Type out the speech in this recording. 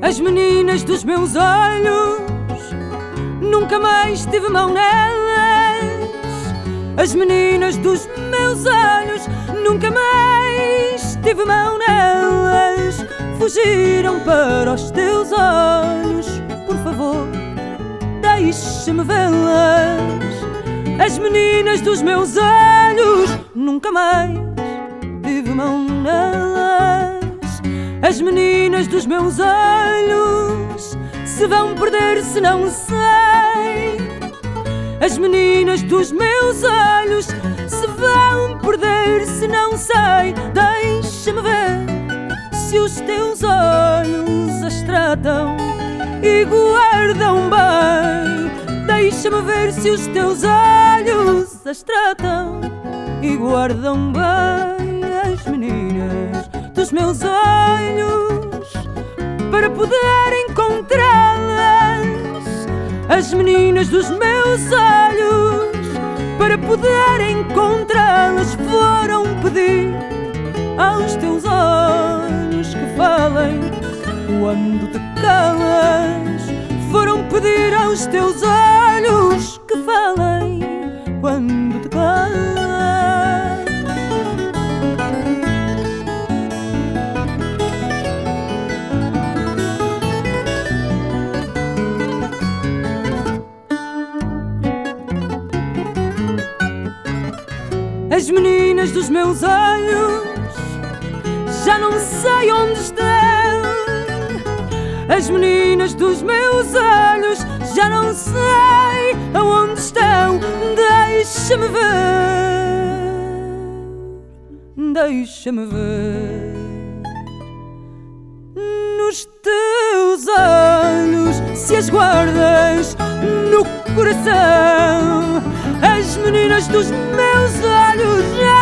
As meninas dos meus olhos, nunca mais tive mão nelas. As meninas dos meus olhos, nunca mais tive mão nelas. Fugiram para os teus olhos, por favor, deixa-me vê-las. As meninas dos meus olhos, nunca mais tive mão nelas. As meninas dos meus olhos se vão perder se não sei. As meninas dos meus olhos se vão perder se não sei. Deixa-me ver se os teus olhos as tratam e guardam bem. Deixa-me ver se os teus olhos as tratam e guardam bem. As meninas dos meus olhos, para poder encontrá-las. As meninas dos meus olhos, para poder encontrá-las, foram pedir aos teus olhos que falem quando te calas. Foram pedir aos teus olhos que falem quando te calas. As meninas dos meus olhos, já não sei onde estão. As meninas dos meus olhos, já não sei aonde estão. Deixa-me ver, deixa-me ver. Nos teus olhos, se as guardas no coração. As meninas dos meus olhos,